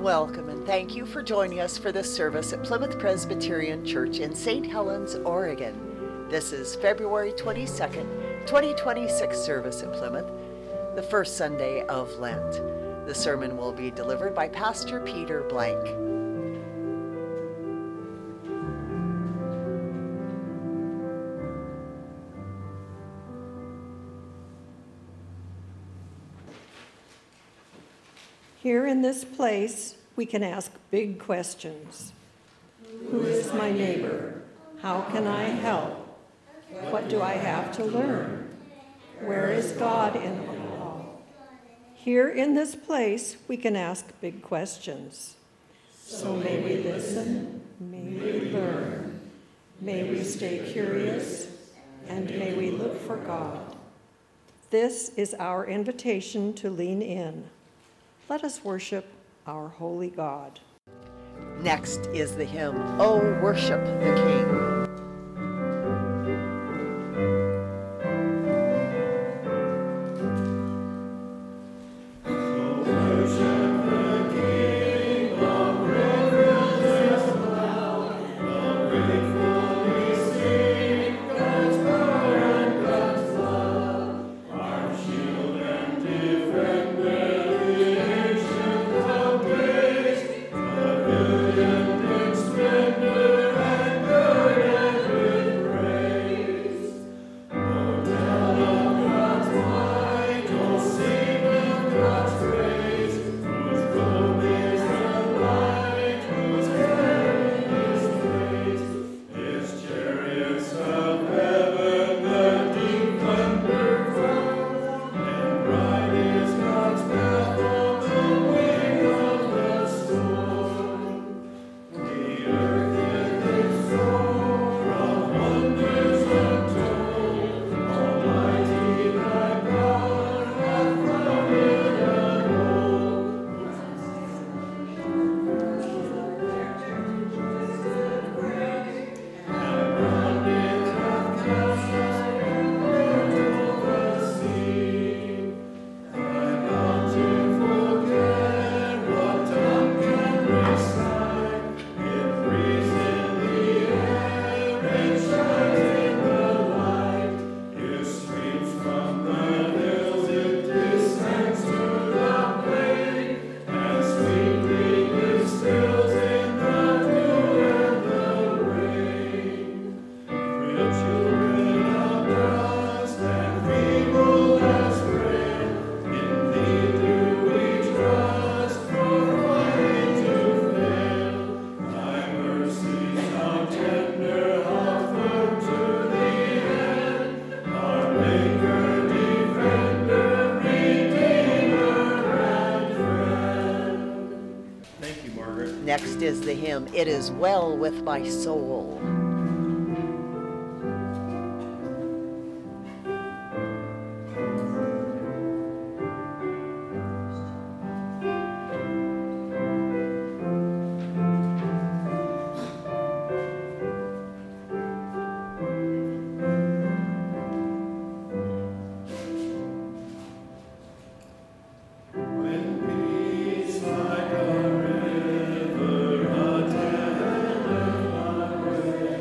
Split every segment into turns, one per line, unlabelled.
Welcome and thank you for joining us for this service at Plymouth Presbyterian Church in St. Helens, Oregon. This is February 22nd, 2026 service at Plymouth, the first Sunday of Lent. The sermon will be delivered by Pastor Peter Blank.
Here in this place, we can ask big questions. Who is my neighbor? How can I help? What do I have to learn? Where is God in all? Here in this place, we can ask big questions. So may we listen, may we learn, may we stay curious, and may we look for God. This is our invitation to lean in. Let us worship our holy God.
Next is the hymn, "Oh, Worship the King." Next is the hymn, "It Is Well With My Soul."
Like a river attendeth my way.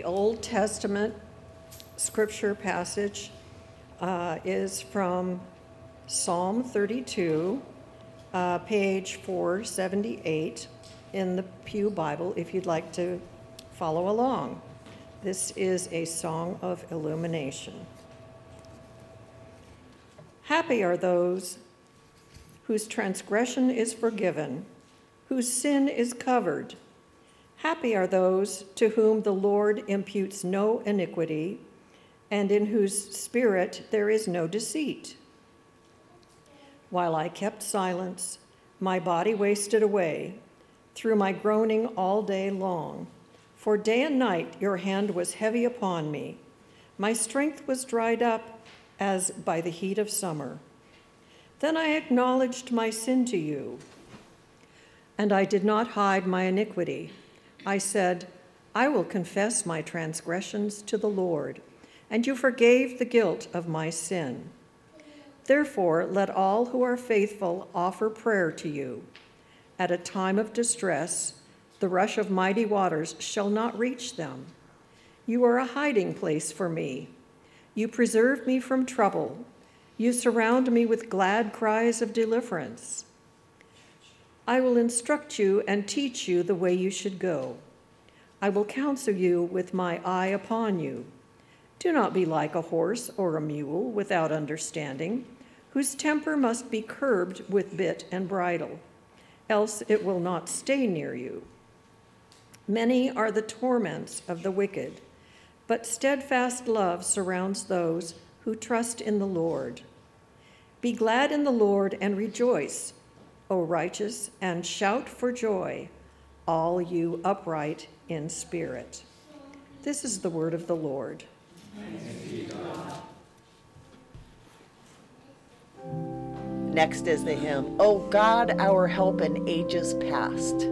Old Testament scripture passage is from Psalm 32, page 478 in the Pew Bible, if you'd like to follow along. This is a song of illumination. Happy are those whose transgression is forgiven, whose sin is covered. Happy are those to whom the Lord imputes no iniquity, and in whose spirit there is no deceit. While I kept silence, my body wasted away through my groaning all day long. For day and night your hand was heavy upon me. My strength was dried up as by the heat of summer. Then I acknowledged my sin to you, and I did not hide my iniquity. I said, I will confess my transgressions to the Lord, and you forgave the guilt of my sin. Therefore, let all who are faithful offer prayer to you. At a time of distress, the rush of mighty waters shall not reach them. You are a hiding place for me. You preserve me from trouble. You surround me with glad cries of deliverance. I will instruct you and teach you the way you should go. I will counsel you with my eye upon you. Do not be like a horse or a mule without understanding, whose temper must be curbed with bit and bridle, else it will not stay near you. Many are the torments of the wicked, but steadfast love surrounds those who trust in the Lord. Be glad in the Lord and rejoice, O righteous, and shout for joy, all you upright in spirit. This is the word of the Lord.
Thanks be to God.
Next is the hymn, O God, our help in ages past.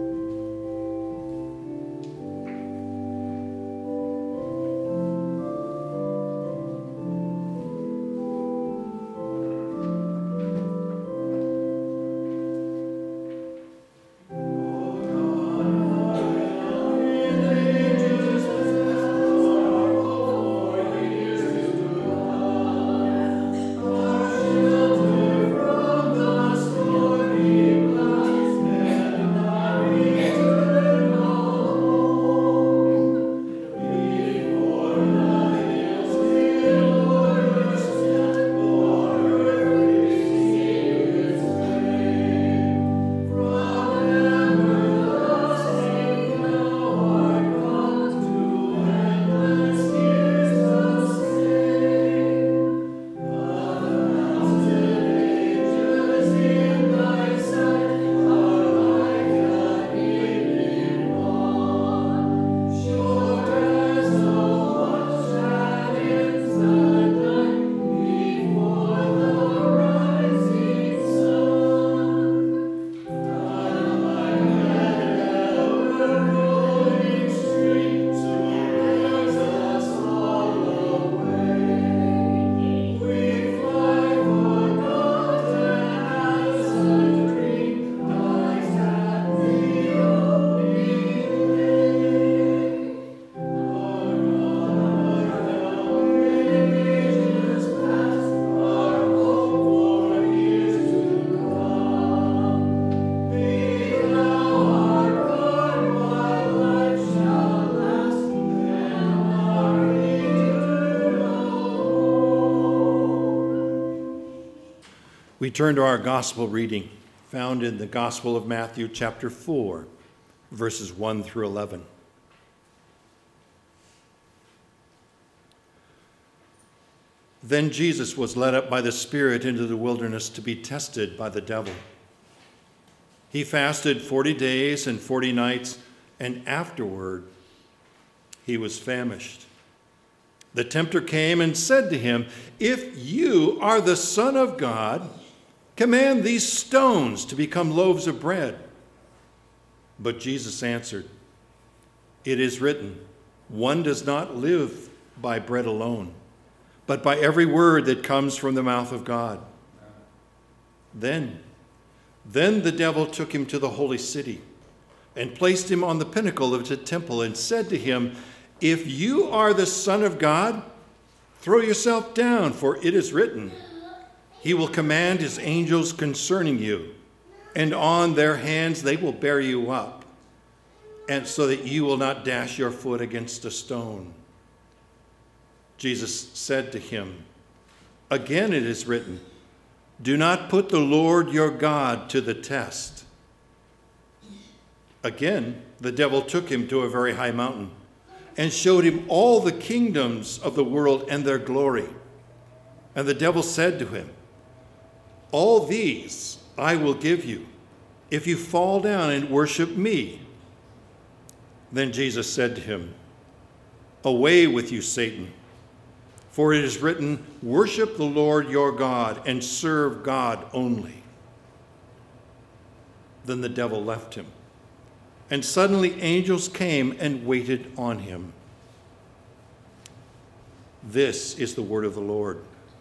We turn to our gospel reading, found in the Gospel of Matthew, chapter 4, verses 1 through 11. Then Jesus was led up by the Spirit into the wilderness to be tested by the devil. He fasted 40 days and 40 nights, and afterward he was famished. The tempter came and said to him, "If you are the Son of God, command these stones to become loaves of bread." But Jesus answered, "It is written, one does not live by bread alone, but by every word that comes from the mouth of God." Then the devil took him to the holy city and placed him on the pinnacle of the temple and said to him, "If you are the Son of God, throw yourself down, for it is written, He will command His angels concerning you, and on their hands they will bear you up, and so that you will not dash your foot against a stone." Jesus said to him, "Again it is written, do not put the Lord your God to the test." Again, the devil took him to a very high mountain and showed him all the kingdoms of the world and their glory. And the devil said to him, "All these I will give you if you fall down and worship me." Then Jesus said to him, "Away with you, Satan, for it is written, worship the Lord your God and serve God only." Then the devil left him, and suddenly angels came and waited on him. This is the word of the Lord.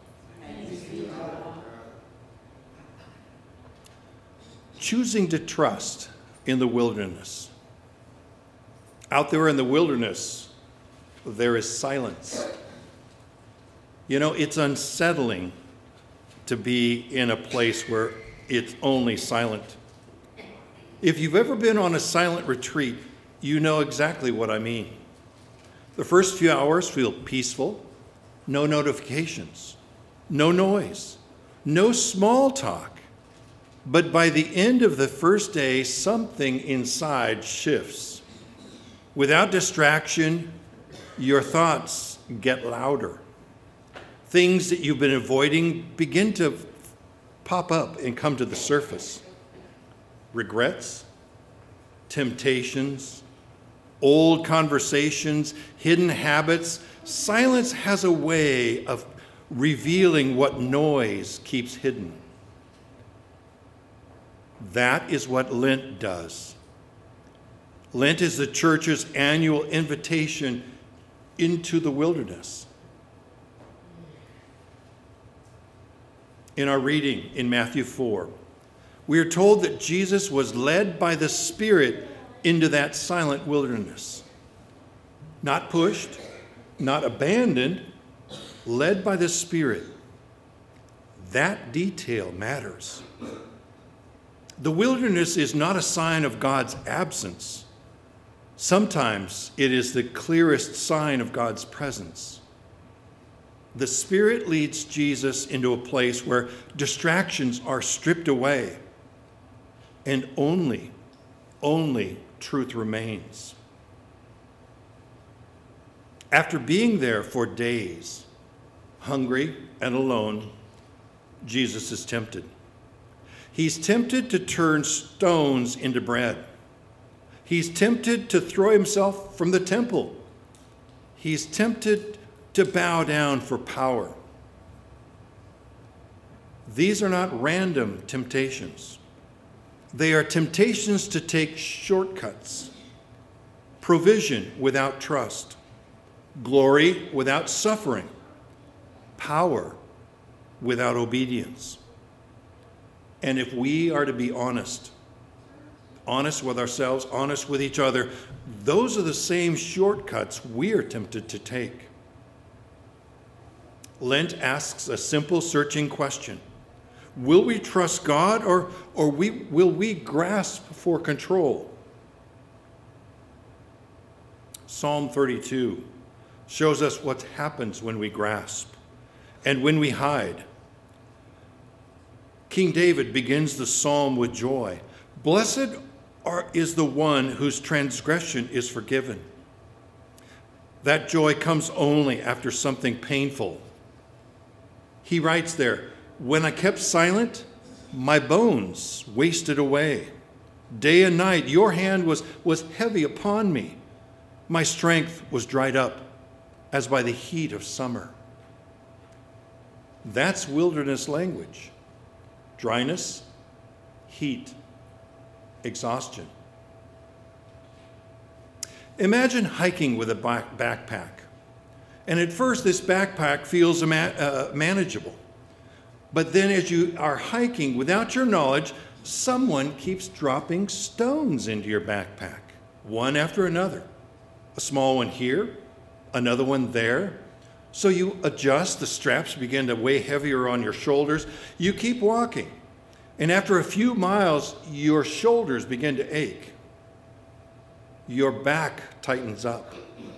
Choosing to trust in the wilderness. Out there in the wilderness, there is silence. You know, it's unsettling to be in a place where it's only silent. If you've ever been on a silent retreat, you know exactly what I mean. The first few hours feel peaceful, no notifications, no noise, no small talk. But by the end of the first day, something inside shifts. Without distraction, your thoughts get louder. Things that you've been avoiding begin to pop up and come to the surface. Regrets, temptations, old conversations, hidden habits. Silence has a way of revealing what noise keeps hidden. That is what Lent does. Lent is the church's annual invitation into the wilderness. In our reading in Matthew 4, we are told that Jesus was led by the Spirit into that silent wilderness. Not pushed, not abandoned, led by the Spirit. That detail matters. The wilderness is not a sign of God's absence. Sometimes it is the clearest sign of God's presence. The Spirit leads Jesus into a place where distractions are stripped away and only truth remains. After being there for days, hungry and alone, Jesus is tempted. He's tempted to turn stones into bread. He's tempted to throw himself from the temple. He's tempted to bow down for power. These are not random temptations. They are temptations to take shortcuts, provision without trust, glory without suffering, power without obedience. And if we are to be honest with ourselves, honest with each other, those are the same shortcuts we are tempted to take. Lent asks a simple, searching question. Will we trust God or will we grasp for control? Psalm 32 shows us what happens when we grasp and when we hide. King David begins the psalm with joy. Blessed is the one whose transgression is forgiven. That joy comes only after something painful. He writes there, when I kept silent, my bones wasted away. Day and night, your hand was heavy upon me. My strength was dried up as by the heat of summer. That's wilderness language. Dryness, heat, exhaustion. Imagine hiking with a backpack. And at first, this backpack feels manageable. But then as you are hiking without your knowledge, someone keeps dropping stones into your backpack, one after another. A small one here, another one there. So you adjust, the straps begin to weigh heavier on your shoulders. You keep walking. And after a few miles, your shoulders begin to ache. Your back tightens up.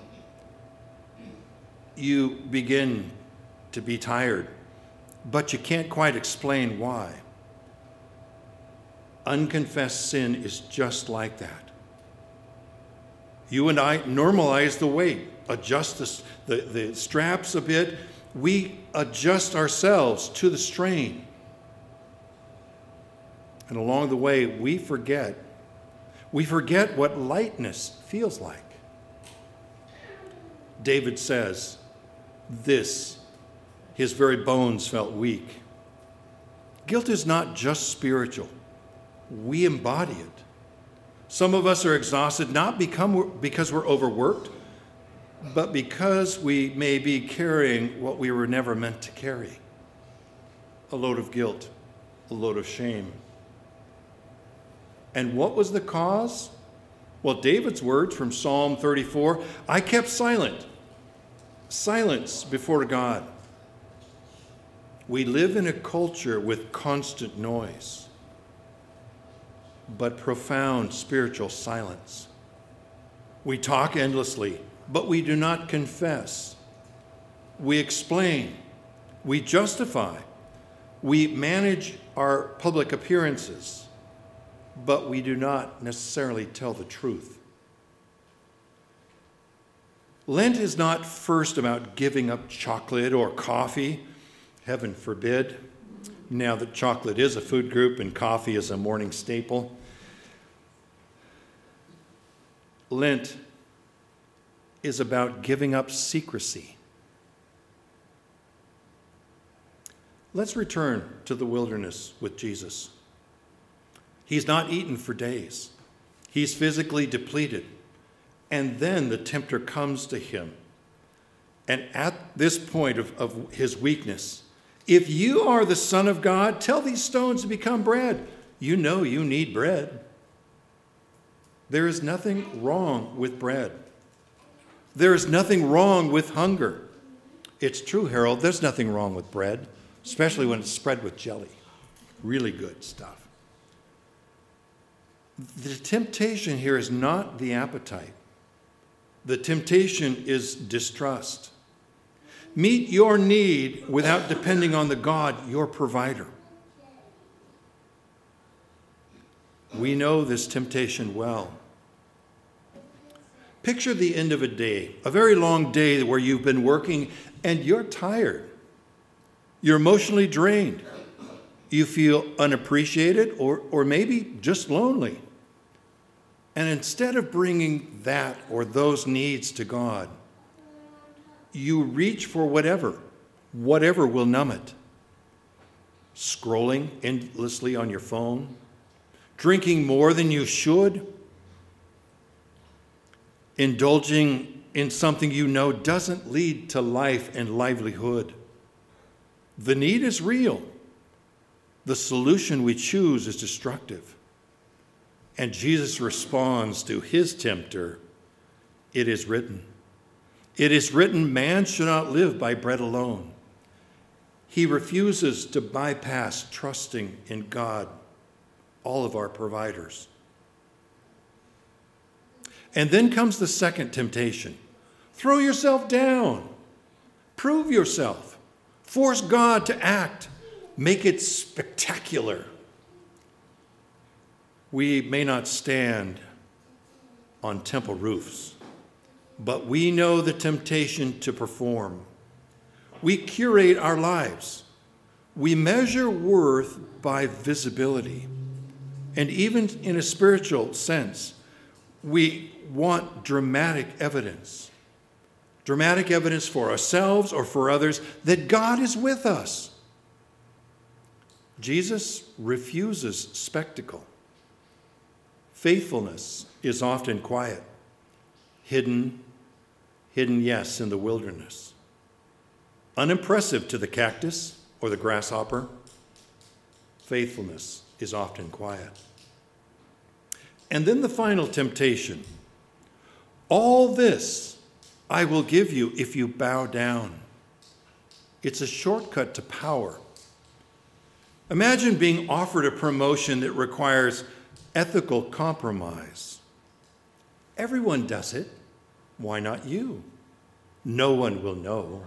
You begin to be tired, but you can't quite explain why. Unconfessed sin is just like that. You and I normalize the weight, adjust the straps a bit. We adjust ourselves to the strain. And along the way, we forget what lightness feels like. David says, his very bones felt weak. Guilt is not just spiritual. We embody it. Some of us are exhausted not because we're overworked, but because we may be carrying what we were never meant to carry. A load of guilt, a load of shame. And what was the cause? Well, David's words from Psalm 34, I kept silent. Silence before God. We live in a culture with constant noise, but profound spiritual silence. We talk endlessly, but we do not confess. We explain. We justify. We manage our public appearances, but we do not necessarily tell the truth. Lent is not first about giving up chocolate or coffee, heaven forbid, now that chocolate is a food group and coffee is a morning staple. Lent is about giving up secrecy. Let's return to the wilderness with Jesus. He's not eaten for days. He's physically depleted. And then the tempter comes to him. And at this point of his weakness, if you are the Son of God, tell these stones to become bread. You know you need bread. There is nothing wrong with bread. There is nothing wrong with hunger. It's true, Harold, there's nothing wrong with bread, especially when it's spread with jelly. Really good stuff. The temptation here is not the appetite. The temptation is distrust. Meet your need without depending on the God, your provider. We know this temptation well. Picture the end of a day, a very long day where you've been working and you're tired. You're emotionally drained. You feel unappreciated or maybe just lonely. And instead of bringing that or those needs to God, you reach for whatever will numb it. Scrolling endlessly on your phone, drinking more than you should, indulging in something you know doesn't lead to life and livelihood. The need is real. The solution we choose is destructive. And Jesus responds to his tempter, it is written. It is written, man should not live by bread alone. He refuses to bypass trusting in God, all of our providers. And then comes the second temptation. Throw yourself down. Prove yourself. Force God to act. Make it spectacular. We may not stand on temple roofs, but we know the temptation to perform. We curate our lives. We measure worth by visibility. And even in a spiritual sense, we want dramatic evidence for ourselves or for others that God is with us. Jesus refuses spectacle. Faithfulness is often quiet, hidden, yes, in the wilderness. Unimpressive to the cactus or the grasshopper, faithfulness is often quiet. And then the final temptation. All this I will give you if you bow down. It's a shortcut to power. Imagine being offered a promotion that requires ethical compromise. Everyone does it. Why not you? No one will know.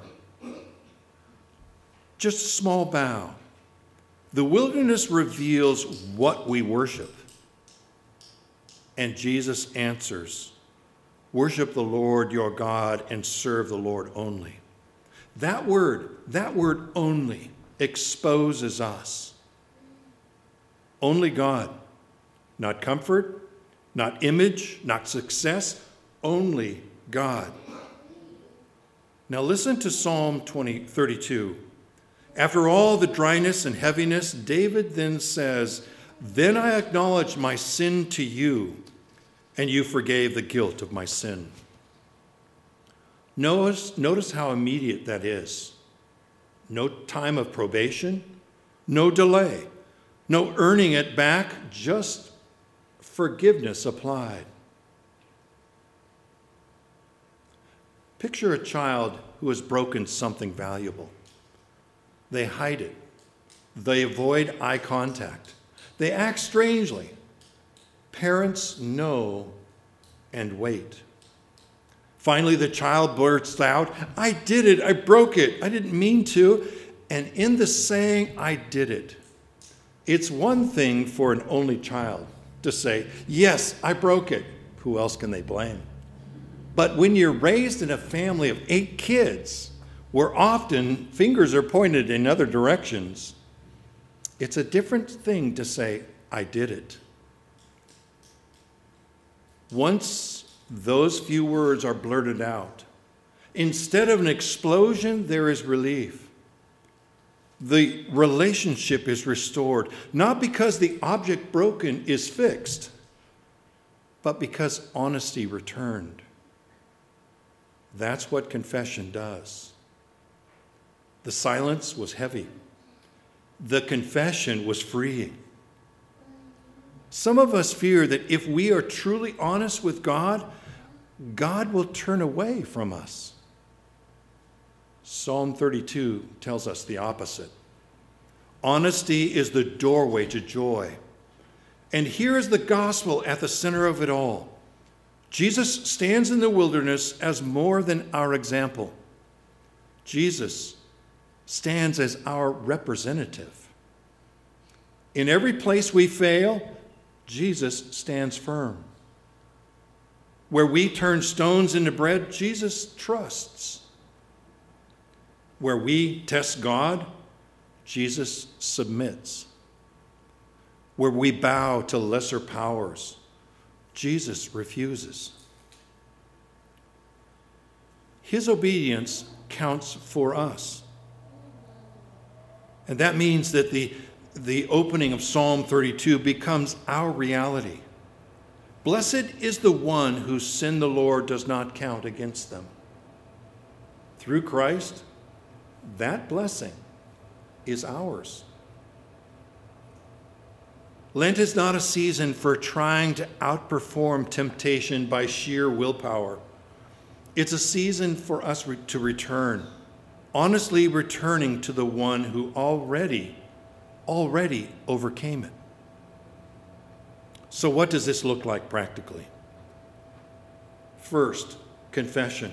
Just a small bow. The wilderness reveals what we worship. And Jesus answers, worship the Lord your God and serve the Lord only. That word only, exposes us. Only God. Not comfort, not image, not success, only God. Now listen to Psalm 32. After all the dryness and heaviness, David then says, then I acknowledged my sin to you, and you forgave the guilt of my sin. Notice how immediate that is. No time of probation, no delay, no earning it back, just forgiveness applied. Picture a child who has broken something valuable. They hide it. They avoid eye contact. They act strangely. Parents know and wait. Finally, the child blurts out, I did it, I broke it, I didn't mean to. And in the saying, I did it, it's one thing for an only child to say, yes, I broke it. Who else can they blame? But when you're raised in a family of 8 kids, where often fingers are pointed in other directions, it's a different thing to say, I did it. Once those few words are blurted out, instead of an explosion, there is relief. The relationship is restored, not because the object broken is fixed, but because honesty returned. That's what confession does. The silence was heavy. The confession was freeing. Some of us fear that if we are truly honest with God, God will turn away from us. Psalm 32 tells us the opposite. Honesty is the doorway to joy. And here is the gospel at the center of it all. Jesus stands in the wilderness as more than our example. Jesus stands as our representative. In every place we fail, Jesus stands firm. Where we turn stones into bread, Jesus trusts. Where we test God, Jesus submits. Where we bow to lesser powers, Jesus refuses. His obedience counts for us. And that means that the opening of Psalm 32 becomes our reality. Blessed is the one whose sin the Lord does not count against them. Through Christ, that blessing is ours. Lent is not a season for trying to outperform temptation by sheer willpower. It's a season for us to return, honestly returning to the one who already overcame it. So what does this look like practically? First, confession.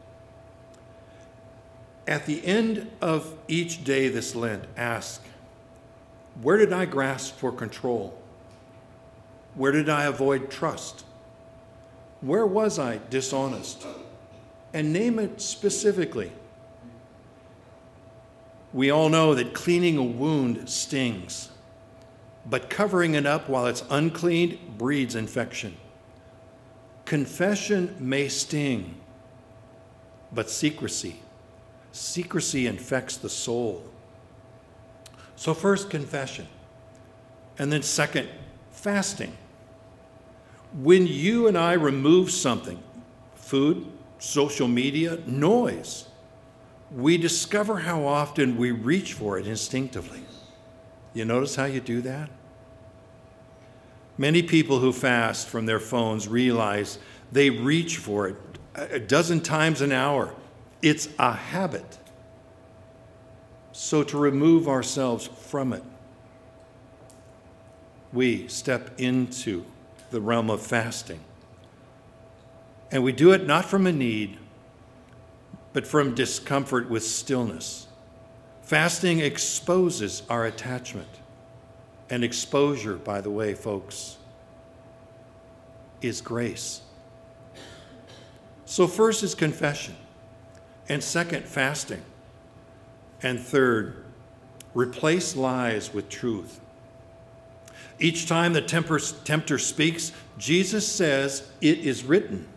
At the end of each day this Lent, ask, where did I grasp for control? Where did I avoid trust? Where was I dishonest? And name it specifically. We all know that cleaning a wound stings, but covering it up while it's uncleaned breeds infection. Confession may sting, but secrecy infects the soul. So first, confession. And then second, fasting. When you and I remove something, food, social media, noise, we discover how often we reach for it instinctively. You notice how you do that? Many people who fast from their phones realize they reach for it a dozen times an hour. It's a habit. So to remove ourselves from it, we step into the realm of fasting. And we do it not from a need, but from discomfort with stillness. Fasting exposes our attachment. And exposure, by the way, folks, is grace. So first is confession, and second, fasting, and third, replace lies with truth. Each time the tempter speaks, Jesus says, "It is written."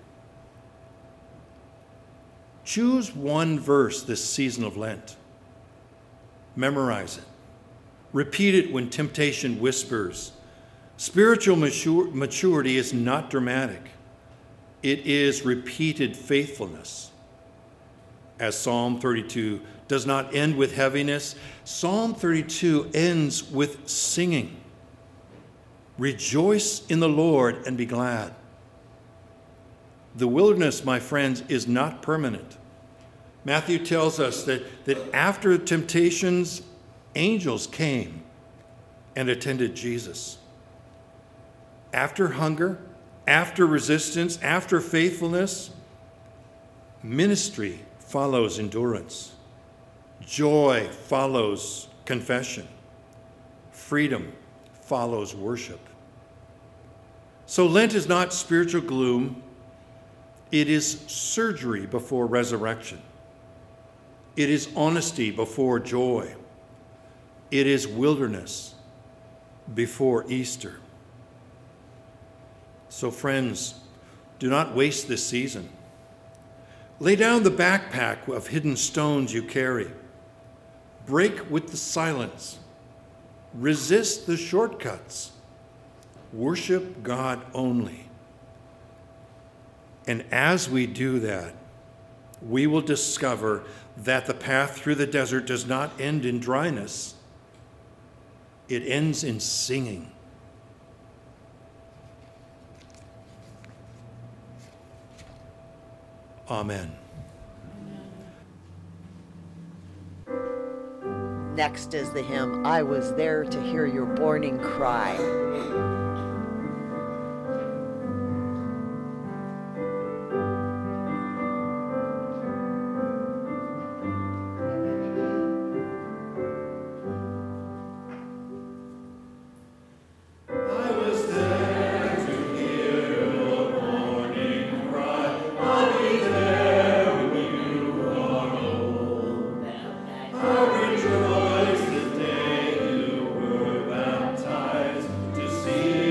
Choose one verse this season of Lent. Memorize it. Repeat it when temptation whispers. Spiritual maturity is not dramatic. It is repeated faithfulness. As Psalm 32 does not end with heaviness, Psalm 32 ends with singing. Rejoice in the Lord and be glad. The wilderness, my friends, is not permanent. Matthew tells us that after temptations, angels came and attended Jesus. After hunger, after resistance, after faithfulness, ministry follows endurance. Joy follows confession. Freedom follows worship. So Lent is not spiritual gloom. It is surgery before resurrection. It is honesty before joy. It is wilderness before Easter. So friends, do not waste this season. Lay down the backpack of hidden stones you carry. Break with the silence. Resist the shortcuts. Worship God only. And as we do that, we will discover that the path through the desert does not end in dryness. It ends in singing. Amen.
Next is the hymn, "I Was There to Hear Your Morning Cry."
See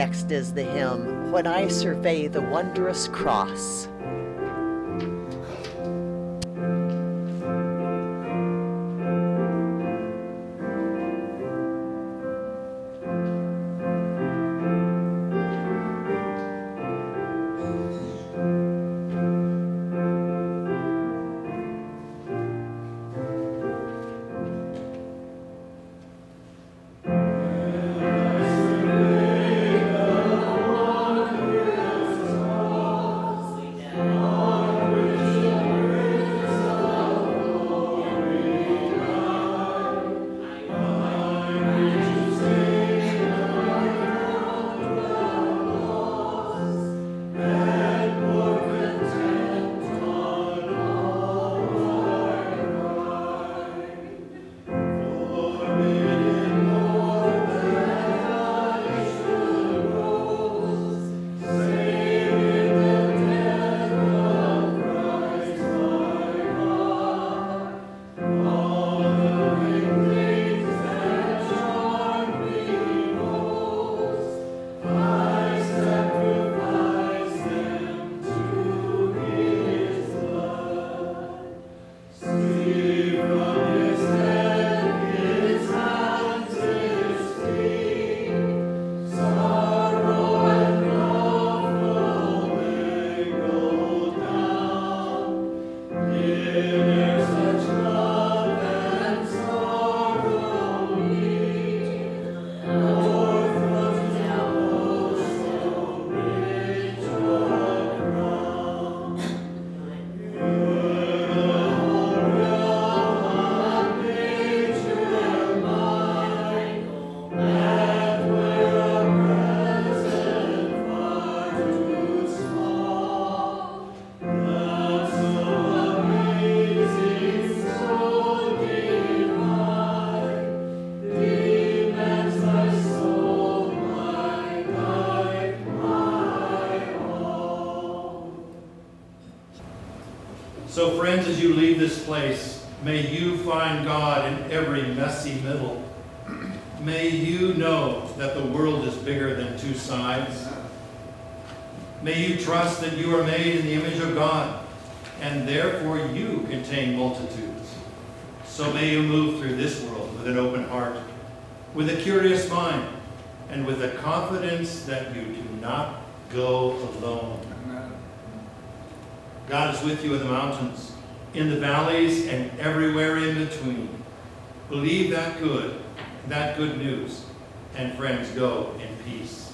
Next is the hymn, When I Survey the Wondrous Cross.
So friends, as you leave this place, may you find God in every messy middle. May you know that the world is bigger than two sides. May you trust that you are made in the image of God, and therefore you contain multitudes. So may you move through this world with an open heart, with a curious mind, and with a confidence that you do not go alone. God is with you in the mountains, in the valleys, and everywhere in between. Believe that good news, and friends, go in peace.